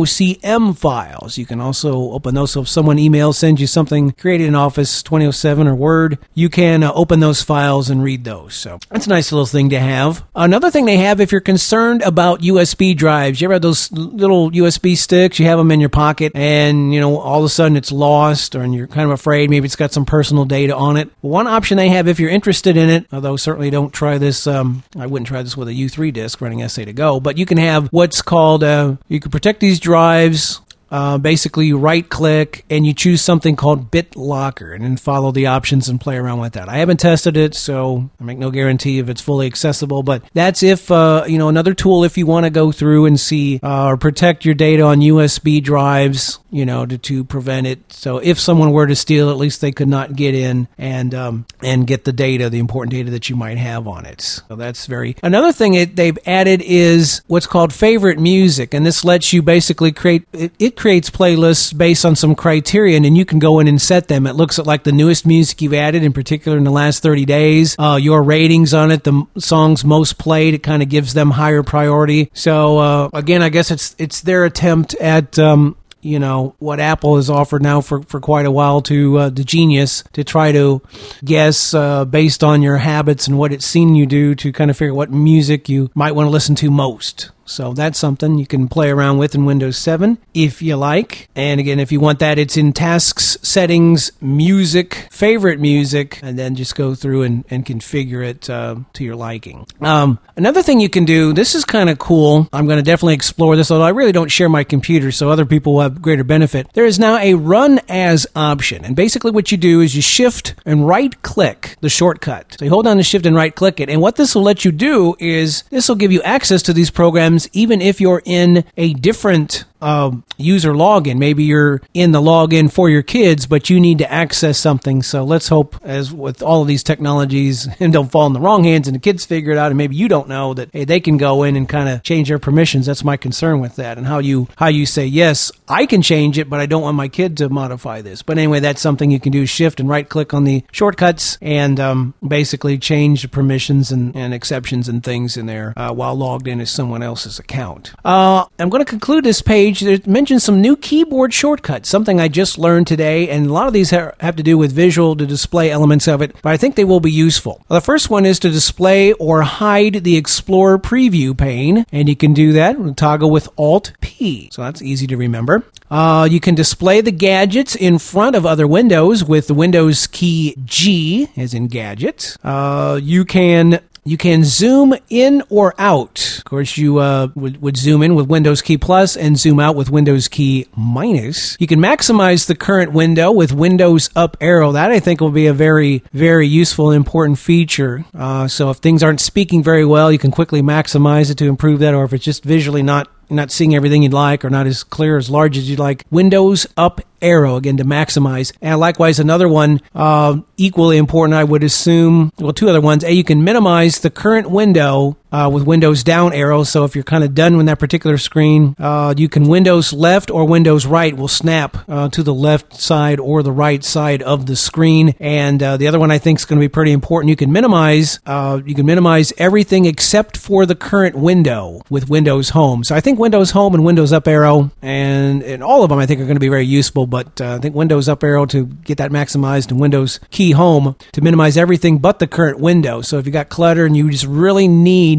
Speaker 1: .docm files. You can also open those. So if someone emails, sends you something created in Office twenty oh seven or Word, you can uh, open those files and read those. So that's a nice little thing to have. Another thing they have, if you're concerned about U S B drives, you ever have those little U S B sticks, you have them in your pocket, and, you know, all of a sudden it's lost, or and you're kind of afraid maybe it's got some personal data on it. One option they have, if you're interested in it, although certainly don't try this, um, I wouldn't try this with a U three disk running S A to go, but you can have what It's called, uh, you can protect these drives. Uh, basically, you right-click and you choose something called BitLocker, and then follow the options and play around with that. I haven't tested it, so I make no guarantee if it's fully accessible, but that's if, uh, you know, another tool if you want to go through and see uh, or protect your data on U S B drives, you know, to, to prevent it. So if someone were to steal, at least they could not get in and um, and get the data, the important data that you might have on it. So that's very... Another thing it, they've added is what's called favorite music, and this lets you basically create... It, it creates playlists based on some criterion, and you can go in and set them. It looks at like the newest music you've added, in particular in the last thirty days, uh, your ratings on it, the songs most played, it kind of gives them higher priority. So uh, again, I guess it's it's their attempt at um, you know, what Apple has offered now for, for quite a while to uh, the Genius, to try to guess uh, based on your habits and what it's seen you do, to kind of figure out what music you might want to listen to most. So that's something you can play around with in Windows seven if you like. And again, if you want that, it's in Tasks, Settings, Music, Favorite Music, and then just go through and, and configure it uh, to your liking. Um, another thing you can do, this is kind of cool. I'm going to definitely explore this, although I really don't share my computer, so other people will have greater benefit. There is now a Run As option. And basically what you do is you shift and right-click the shortcut. So you hold down the shift and right-click it. And what this will let you do is this will give you access to these programs even if you're in a different uh, user login. Maybe you're in the login for your kids, but you need to access something. So let's hope, as with all of these technologies, and don't fall in the wrong hands and the kids figure it out, and maybe you don't know that, hey, they can go in and kind of change their permissions. That's my concern with that, and how you how you say, yes, I can change it, but I don't want my kid to modify this. But anyway, that's something you can do. Shift and right click on the shortcuts and um, basically change the permissions and, and exceptions and things in there uh, while logged in as someone else's account. Uh, I'm going to conclude this page. It mentions some new keyboard shortcuts, something I just learned today, and a lot of these ha- have to do with visual, to display elements of it, but I think they will be useful. Well, the first one is to display or hide the Explorer preview pane, and you can do that with toggle with Alt-P, so that's easy to remember. Uh, you can display the gadgets in front of other windows with the Windows key G, as in gadget. Uh, you can You can zoom in or out. Of course, you uh, would, would zoom in with Windows key plus and zoom out with Windows key minus. You can maximize the current window with Windows up arrow. That, I think, will be a very, very useful and important feature. Uh, so if things aren't speaking very well, you can quickly maximize it to improve that, or if it's just visually not not seeing everything you'd like, or not as clear, as large as you'd like, Windows up arrow, again, to maximize. And likewise, another one, uh, equally important, I would assume, well, two other ones. A, you can minimize the current window uh, with Windows down arrow. So if you're kind of done with that particular screen, uh, you can Windows left or Windows right will snap uh, to the left side or the right side of the screen. And uh, the other one I think is going to be pretty important. You can minimize, uh, you can minimize everything except for the current window with Windows Home. So I think Windows Home and Windows up arrow, and, and all of them I think are going to be very useful. But uh, I think Windows up arrow to get that maximized, and Windows key home to minimize everything but the current window. So if you got clutter and you just really need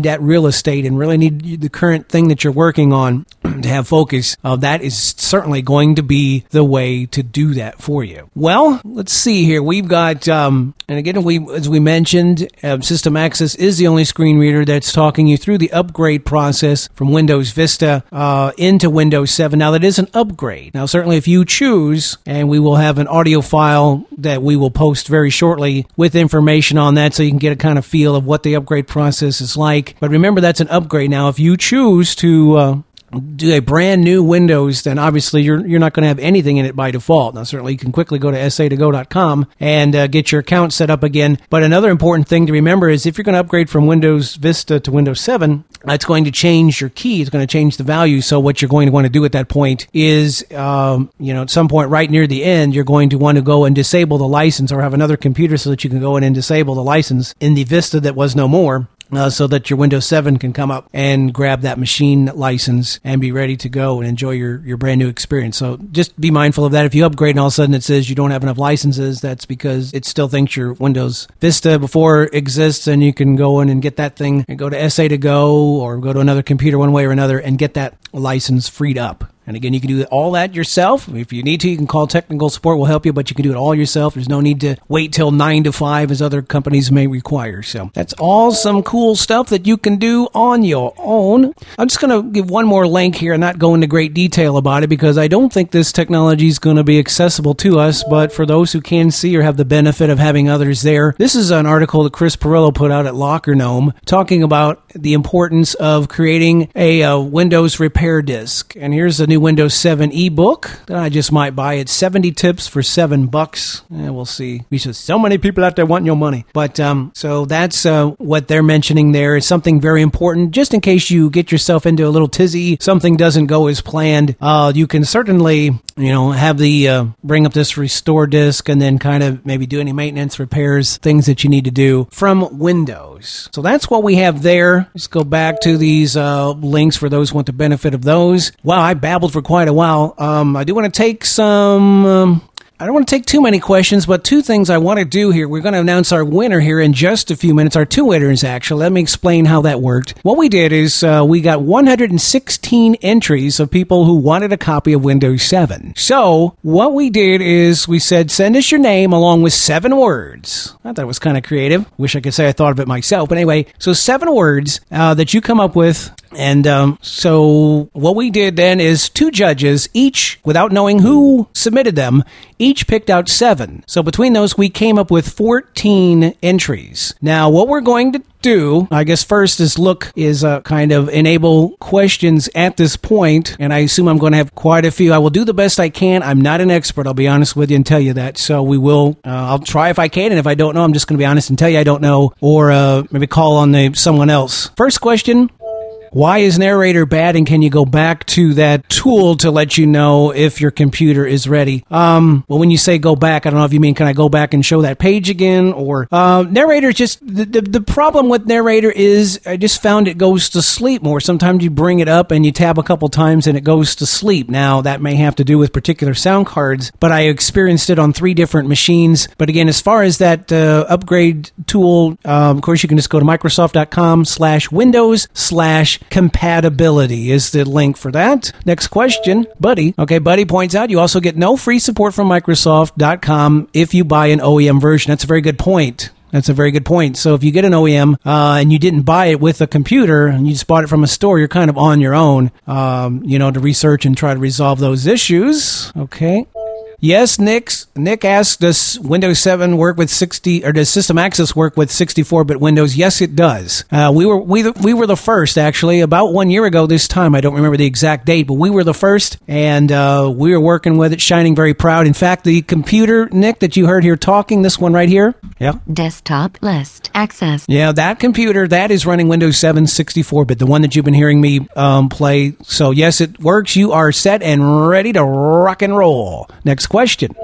Speaker 1: need that real estate and really need the current thing that you're working on to have focus, uh, that is certainly going to be the way to do that for you. Well, let's see here. We've got, um, and again, we as we mentioned, uh, System Access is the only screen reader that's talking you through the upgrade process from Windows Vista uh, into Windows seven. Now, that is an upgrade. Now, certainly if you choose, and we will have an audio file that we will post very shortly with information on that so you can get a kind of feel of what the upgrade process is like. But remember, that's an upgrade. Now, if you choose to uh, do a brand new Windows, then obviously you're you're not going to have anything in it by default. Now, certainly you can quickly go to S A to go dot com and uh, get your account set up again. But another important thing to remember is if you're going to upgrade from Windows Vista to Windows seven, it's going to change your key. It's going to change the value. So what you're going to want to do at that point is, um, you know, at some point right near the end, you're going to want to go and disable the license or have another computer so that you can go in and disable the license in the Vista that was no more. Uh, so that your Windows seven can come up and grab that machine license and be ready to go and enjoy your, your brand new experience. So just be mindful of that. If you upgrade and all of a sudden it says you don't have enough licenses, that's because it still thinks your Windows Vista before exists, and you can go in and get that thing and go to S A to go or go to another computer one way or another and get that license freed up. And again, you can do all that yourself. If you need to, you can call technical support. We'll help you, but you can do it all yourself. There's no need to wait till nine to five as other companies may require. So that's all some cool stuff that you can do on your own. I'm just going to give one more link here and not go into great detail about it because I don't think this technology is going to be accessible to us, but for those who can see or have the benefit of having others there, this is an article that Chris Pirillo put out at Locker Gnome talking about the importance of creating a uh, Windows repair disk. And here's a new Windows seven ebook that I just might buy. It's seventy tips for seven bucks. Yeah, we'll see. We should, so many people out there wanting your money. But um, so that's uh, what they're mentioning there. It's something very important. Just in case you get yourself into a little tizzy, something doesn't go as planned, uh, you can certainly, you know, have the uh, bring up this restore disk and then kind of maybe do any maintenance, repairs, things that you need to do from Windows. So that's what we have there. Let's go back to these uh, links for those who want the benefit of those. Wow, I babbled for quite a while. Um, I do want to take some... Um, I don't want to take too many questions, but two things I want to do here. We're going to announce our winner here in just a few minutes. Our two winners, actually. Let me explain how that worked. What we did is uh, we got one hundred sixteen entries of people who wanted a copy of Windows seven. So what we did is we said, send us your name along with seven words. I thought it was kind of creative. Wish I could say I thought of it myself. But anyway, so seven words uh, that you come up with. And um, so what we did then is two judges, each, without knowing who submitted them, each picked out seven. So between those, we came up with fourteen entries. Now, what we're going to do, I guess first is look, is uh, kind of enable questions at this point, and I assume I'm going to have quite a few. I will do the best I can. I'm not an expert, I'll be honest with you and tell you that. So we will, uh, I'll try if I can, and if I don't know, I'm just going to be honest and tell you I don't know, or uh, maybe call on the someone else. First question. Why is Narrator bad, and can you go back to that tool to let you know if your computer is ready? Um, well, when you say go back, I don't know if you mean can I go back and show that page again, or uh, Narrator just, the, the, the problem with Narrator is I just found it goes to sleep more. Sometimes you bring it up and you tab a couple times and it goes to sleep. Now, that may have to do with particular sound cards, but I experienced it on three different machines. But again, as far as that uh, upgrade tool, um, of course, you can just go to Microsoft.com slash Windows slash compatibility is the link for that. Next question, Buddy. Okay, Buddy points out you also get no free support from Microsoft dot com if you buy an O E M version. That's a very good point. That's a very good point. So if you get an O E M uh, and you didn't buy it with a computer and you just bought it from a store, you're kind of on your own, um, you know, to research and try to resolve those issues. Okay. Yes, Nick. Nick asked, does Windows seven work with sixty, or does System Access work with sixty-four bit Windows? Yes, it does. Uh, we were we we were the first, actually, about one year ago this time. I don't remember the exact date, but we were the first, and uh, we were working with it, shining very proud. In fact, the computer, Nick, that you heard here talking, this one right here, yeah,
Speaker 3: Desktop List Access.
Speaker 1: Yeah, that computer, that is running Windows seven sixty-four bit, the one that you've been hearing me um, play. So yes, it works. You are set and ready to rock and roll. Next question.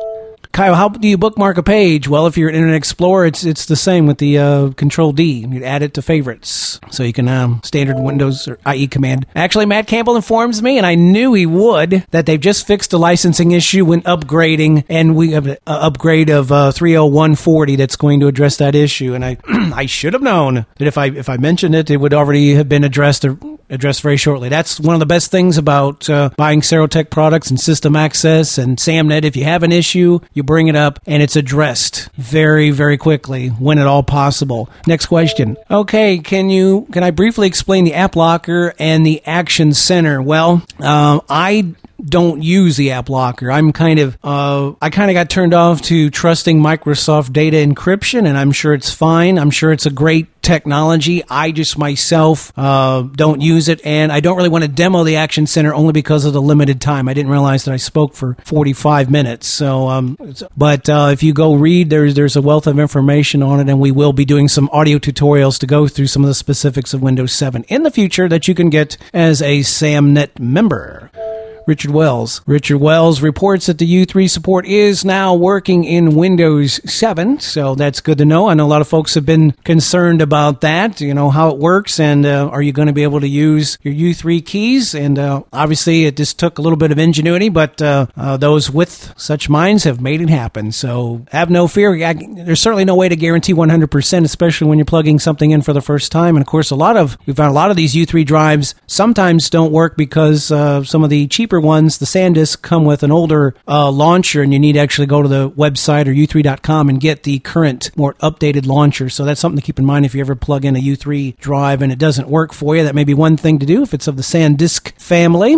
Speaker 1: Kyle, how do you bookmark a page? Well, if you're in Internet Explorer, it's it's the same with the uh, Control D. You add it to favorites, so you can um, standard Windows or I E command. Actually, Matt Campbell informs me, and I knew he would, that they've just fixed a licensing issue when upgrading, and we have an upgrade of uh, three oh one forty that's going to address that issue. And I I should have known that if I if I mentioned it, it would already have been addressed or addressed very shortly. That's one of the best things about uh, buying Serotech products and System Access and SamNet. If you have an issue, you bring it up, and it's addressed very, very quickly when at all possible. Next question. Okay, can you can I briefly explain the App Locker and the Action Center? Well, um, I don't use the App Locker. I'm kind of, uh, I kind of got turned off to trusting Microsoft data encryption, and I'm sure it's fine. I'm sure it's a great technology. I just myself uh, don't use it, and I don't really want to demo the Action Center only because of the limited time. I didn't realize that I spoke for forty-five minutes. So, um, but uh, if you go read, there's there's a wealth of information on it, and we will be doing some audio tutorials to go through some of the specifics of Windows seven in the future that you can get as a SamNet member. Richard Wells. Richard Wells reports that the U three support is now working in Windows seven, so that's good to know. I know a lot of folks have been concerned about that, you know, how it works, and uh, are you going to be able to use your U three keys? And uh, obviously it just took a little bit of ingenuity, but uh, uh, those with such minds have made it happen. So have no fear. I, there's certainly no way to guarantee one hundred percent, especially when you're plugging something in for the first time. And of course, a lot of, we found a lot of these U three drives sometimes don't work because uh, some of the cheaper ones, the SanDisk, come with an older uh, launcher, and you need to actually go to the website or u three dot com and get the current, more updated launcher. So that's something to keep in mind if you ever plug in a U three drive and it doesn't work for you. That may be one thing to do if it's of the SanDisk family.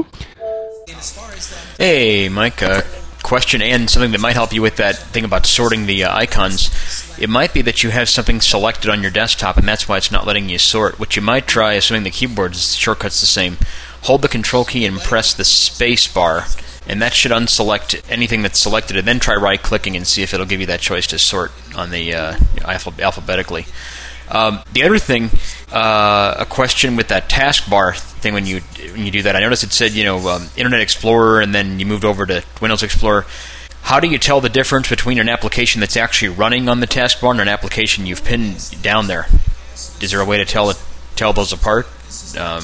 Speaker 4: Hey, Mike. Uh, question and something that might help you with that thing about sorting the uh, icons. It might be that you have something selected on your desktop, and that's why it's not letting you sort. What you might try, assuming the keyboard shortcut's the same, hold the Control key and press the space bar, and that should unselect anything that's selected, and then try right-clicking and see if it'll give you that choice to sort on the uh, alpha- alphabetically. Um, the other thing, uh, a question with that taskbar thing when you when you do that, I noticed it said, you know, um, Internet Explorer, and then you moved over to Windows Explorer. How do you tell the difference between an application that's actually running on the taskbar and an application you've pinned down there? Is there a way to tell it, tell those apart? Um,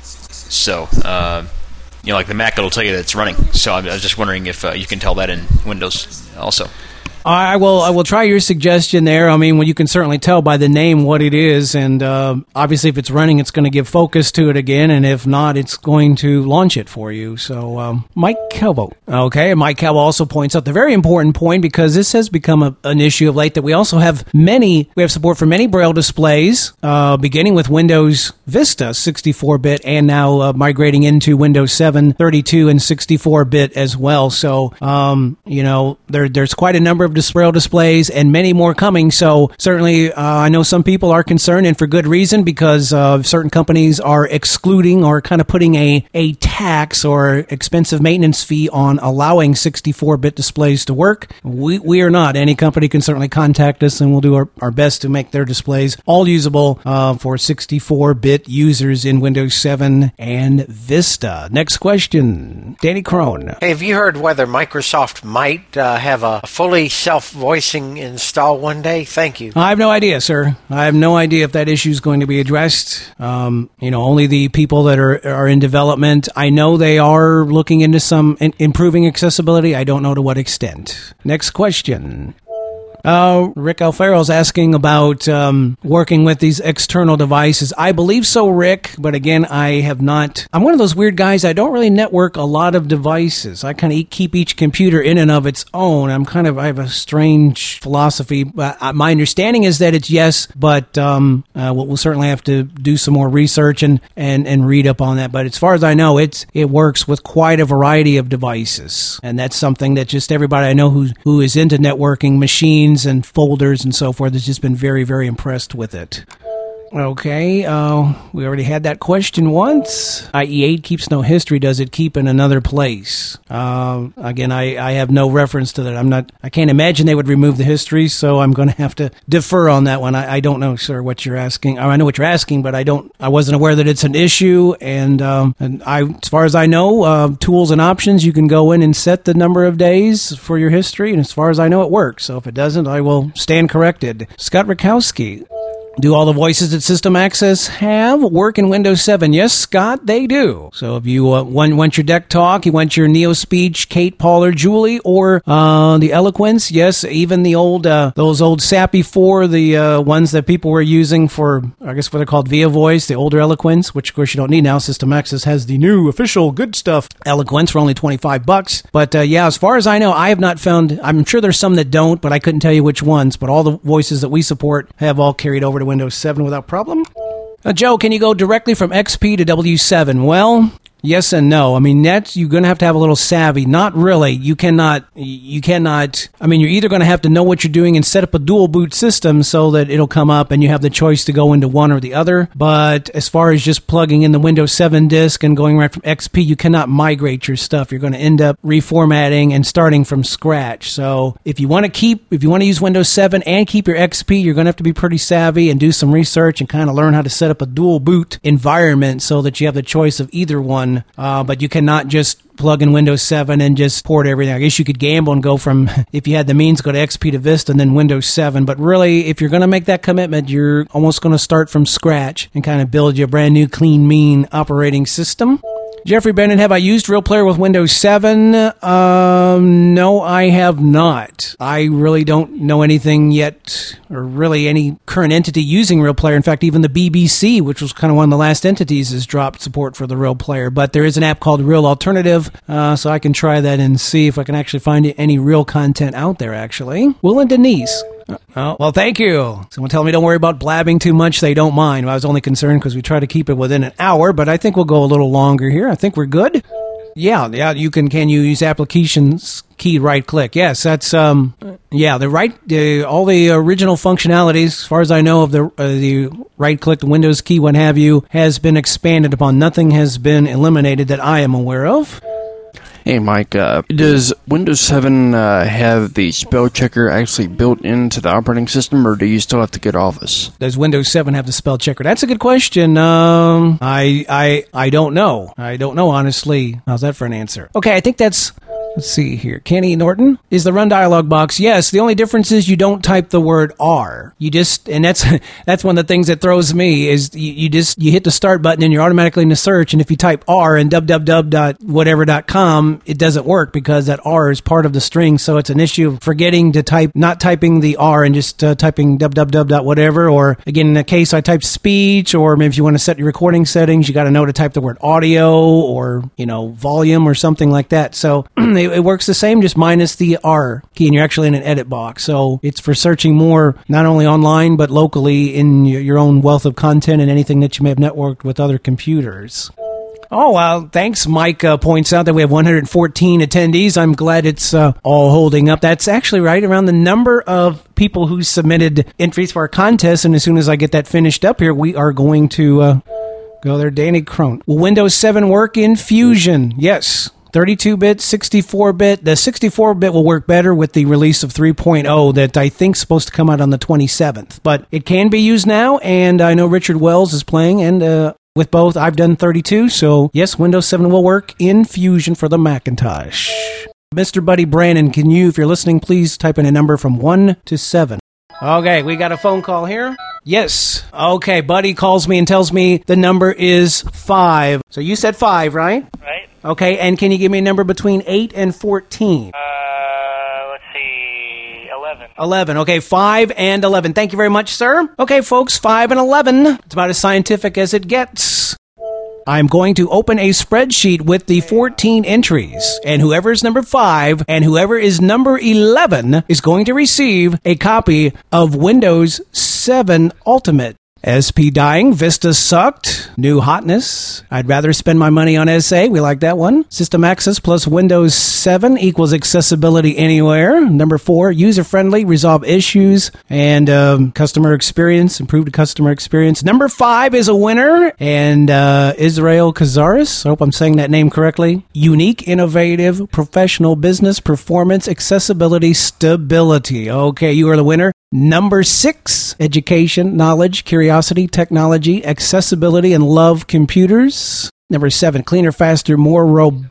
Speaker 4: so, uh, you know, like the Mac, it'll tell you that it's running. So I was just wondering if uh, you can tell that in Windows also.
Speaker 1: I will I will try your suggestion there. I mean, well, you can certainly tell by the name what it is, and uh, obviously if it's running, it's going to give focus to it again, and if not, it's going to launch it for you. So, um, Mike Calvo. Okay, and Mike Calvo also points out the very important point, because this has become a, an issue of late, that we also have many, we have support for many Braille displays, uh, beginning with Windows Vista sixty-four bit, and now uh, migrating into Windows seven, thirty-two, and sixty-four bit as well. So, um, you know, there there's quite a number of Braille displays and many more coming. So certainly uh, I know some people are concerned, and for good reason, because uh, certain companies are excluding or kind of putting a, a tax or expensive maintenance fee on allowing sixty-four bit displays to work. We we are not. Any company can certainly contact us, and we'll do our, our best to make their displays all usable uh, for sixty-four bit users in Windows seven and Vista. Next question, Danny Crone.
Speaker 5: Hey, have you heard whether Microsoft might uh, have a fully self-voicing install one day? Thank you.
Speaker 1: I have no idea, sir. I have no idea if that issue is going to be addressed. Um, you know, only the people that are are in development. I know they are looking into some in- improving accessibility. I don't know to what extent. Next question. Uh, Rick Alfaro is asking about um, working with these external devices. I believe so, Rick, but again, I have not. I'm one of those weird guys. I don't really network a lot of devices. I kind of keep each computer in and of its own. I'm kind of, I have a strange philosophy. But my understanding is that it's yes, but um, uh, we'll, we'll certainly have to do some more research and, and, and read up on that. But as far as I know, it's it works with quite a variety of devices, and that's something that just everybody I know who who is into networking machines and folders and so forth has just been very, very impressed with it. Okay, uh, we already had that question once. I E eight keeps no history. Does it keep in another place? Uh, again, I, I have no reference to that. I'm not. I can't imagine they would remove the history, so I'm going to have to defer on that one. I, I don't know, sir, what you're asking. Or I know what you're asking, but I don't. I wasn't aware that it's an issue. And, um, and I, as far as I know, uh, tools and options, you can go in and set the number of days for your history. And as far as I know, it works. So if it doesn't, I will stand corrected. Scott Rakowski. Do all the voices that System Access have work in Windows seven? Yes, Scott, they do. So if you uh, want, want your Deck Talk, you want your NeoSpeech, Kate, Paul, or Julie, or uh, the Eloquence, yes, even the old, uh, those old SAPI four, the uh, ones that people were using for, I guess what they're called, Via Voice, the older Eloquence, which of course you don't need now. System Access has the new official good stuff Eloquence for only twenty-five bucks. But uh, yeah, as far as I know, I have not found, I'm sure there's some that don't, but I couldn't tell you which ones. But all the voices that we support have all carried over to Windows seven without problem. Uh, Joe, can you go directly from X P to W seven? Well, yes and no. I mean, that's, you're going to have to have a little savvy. Not really. You cannot, you cannot, I mean, you're either going to have to know what you're doing and set up a dual boot system so that it'll come up and you have the choice to go into one or the other. But as far as just plugging in the Windows seven disk and going right from X P, you cannot migrate your stuff. You're going to end up reformatting and starting from scratch. So if you want to keep, if you want to use Windows seven and keep your X P, you're going to have to be pretty savvy and do some research and kind of learn how to set up a dual boot environment so that you have the choice of either one. Uh, but you cannot just plug in Windows seven and just port everything. I guess you could gamble and go from, if you had the means, go to X P to Vista and then Windows seven. But really, if you're going to make that commitment, you're almost going to start from scratch and kind of build you a brand new, clean, mean operating system. Jeffrey Bennett, have I used Real Player with Windows seven? Um, no, I have not. I really don't know anything yet, or really any current entity using Real Player. In fact, even the B B C, which was kind of one of the last entities, has dropped support for the Real Player. But there is an app called Real Alternative, uh, so I can try that and see if I can actually find any real content out there, actually. Will and Denise. Oh, well, thank you. Someone tell me don't worry about blabbing too much. They don't mind. I was only concerned because we try to keep it within an hour, but I think we'll go a little longer here. I think we're good. Yeah, yeah. You can. Can you use applications key right click? Yes, that's um. Yeah, the right. Uh, all the original functionalities, as far as I know, of the uh, the right click, the Windows key, what have you, has been expanded upon. Nothing has been eliminated that I am aware of.
Speaker 6: Hey, Mike, uh, does Windows seven uh, have the spell checker actually built into the operating system, or do you still have to get Office?
Speaker 1: Does Windows seven have the spell checker? That's a good question. Um, I, I, I don't know. I don't know, honestly. How's that for an answer? Okay, I think that's... Let's see here. Kenny Norton, is the run dialog box? Yes. The only difference is you don't type the word R. You just, and that's that's one of the things that throws me is you, you just you hit the start button and you're automatically in the search. And if you type R and www dot whatever dot com, it doesn't work because that R is part of the string. So it's an issue of forgetting to type, not typing the R and just uh, typing www dot whatever. Or again, in the case I type speech, or maybe if you want to set your recording settings, you got to know to type the word audio or you know volume or something like that. So it, it works the same, just minus the R key, and you're actually in an edit box. So it's for searching more, not only online, but locally in your own wealth of content and anything that you may have networked with other computers. Oh, well, thanks. Mike uh, points out that we have one hundred fourteen attendees. I'm glad it's uh, all holding up. That's actually right around the number of people who submitted entries for our contest, and as soon as I get that finished up here, we are going to uh, go there. Danny Crone. Will Windows seven work in Fusion? Yes. thirty-two bit, sixty-four bit. The sixty-four bit will work better with the release of three point oh that I think is supposed to come out on the twenty-seventh. But it can be used now, and I know Richard Wells is playing, and uh, with both, I've done thirty-two. So, yes, Windows seven will work in Fusion for the Macintosh. Mister Buddy Brandon, can you, if you're listening, please type in a number from one to seven. Okay, we got a phone call here. Yes. Okay, Buddy calls me and tells me the number is five. So you said five, right?
Speaker 7: Right.
Speaker 1: Okay, and can you give me a number between eight and fourteen?
Speaker 7: Uh, let's see, eleven.
Speaker 1: eleven. Okay, five and eleven. Thank you very much, sir. Okay, folks, five and eleven. It's about as scientific as it gets. I'm going to open a spreadsheet with the fourteen entries, and whoever is number five and whoever is number eleven is going to receive a copy of Windows seven Ultimate. S P dying. Vista sucked. New hotness. I'd rather spend my money on S A. We like that one. System access plus Windows seven equals accessibility anywhere. Number four, user-friendly, resolve issues, and um, customer experience, improved customer experience. Number five is a winner, and uh, Israel Kazaris. I hope I'm saying that name correctly. Unique, innovative, professional business performance, accessibility, stability. Okay, you are the winner. Number six, education, knowledge, curiosity, technology, accessibility, and love computers. Number seven, cleaner, faster, more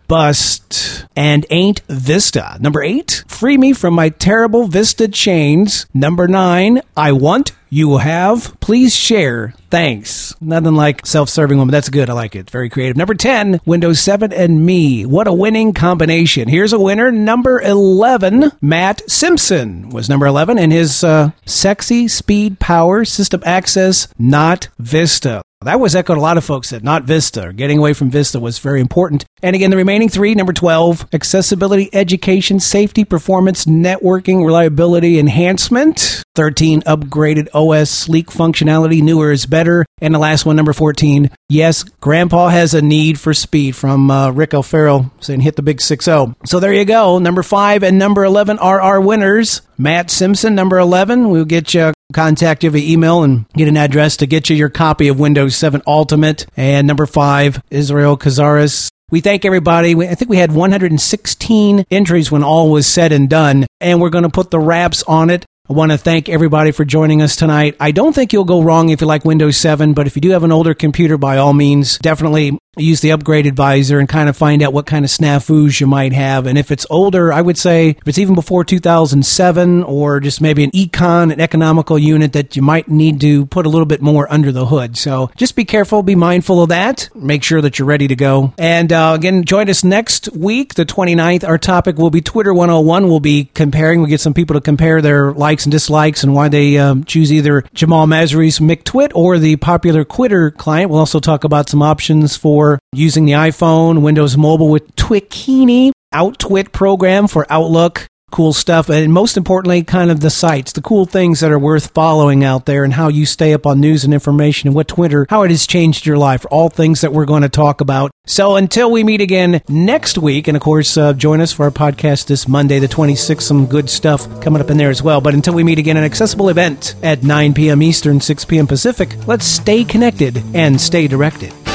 Speaker 1: robust, and ain't Vista. Number eight, free me from my terrible Vista chains. Number nine, I want, you will have, please share, thanks. Nothing like self-serving one, but that's good. I like it. Very creative. Number ten, Windows seven and me. What a winning combination. Here's a winner. Number eleven, Matt Simpson was number eleven, and his uh, sexy speed power system access, not Vista. That was echoed. A lot of folks said not Vista. Getting away from Vista was very important. And again, the remaining three, number twelve, accessibility, education, safety, performance, networking, reliability, enhancement. thirteen, upgraded O S, sleek functionality, newer is better. And the last one, number fourteen, yes, Grandpa has a need for speed, from uh, Rick O'Farrell saying hit the big six oh. So there you go. Number five and number eleven are our winners. Matt Simpson, number eleven. We'll get you, contact you via email and get an address to get you your copy of Windows seven Ultimate. And number five, Israel Kazaris. We thank everybody. I think we had one hundred sixteen entries when all was said and done, and we're going to put the wraps on it. I want to thank everybody for joining us tonight. I don't think you'll go wrong if you like Windows seven, but if you do have an older computer, by all means, definitely use the Upgrade Advisor and kind of find out what kind of snafus you might have. And if it's older, I would say if it's even before two thousand seven, or just maybe an econ, an economical unit, that you might need to put a little bit more under the hood. So just be careful, be mindful of that. Make sure that you're ready to go. And uh, again, join us next week, the twenty-ninth. Our topic will be Twitter one oh one. We'll be comparing. We'll get some people to compare their likes and dislikes and why they um, choose either Jamal Masri's McTwit or the popular Quitter client. We'll also talk about some options for using the iPhone, Windows Mobile with Twikini, OutTwit program for Outlook. Cool stuff. And most importantly, kind of the sites, the cool things that are worth following out there, and how you stay up on news and information, and what Twitter, how it has changed your life. All things that we're going to talk about. So until we meet again next week, and of course, uh, join us for our podcast this Monday, the twenty-sixth. Some good stuff coming up in there as well. But until we meet again, an accessible event at nine p.m. Eastern, six p.m. Pacific, let's stay connected and stay directed.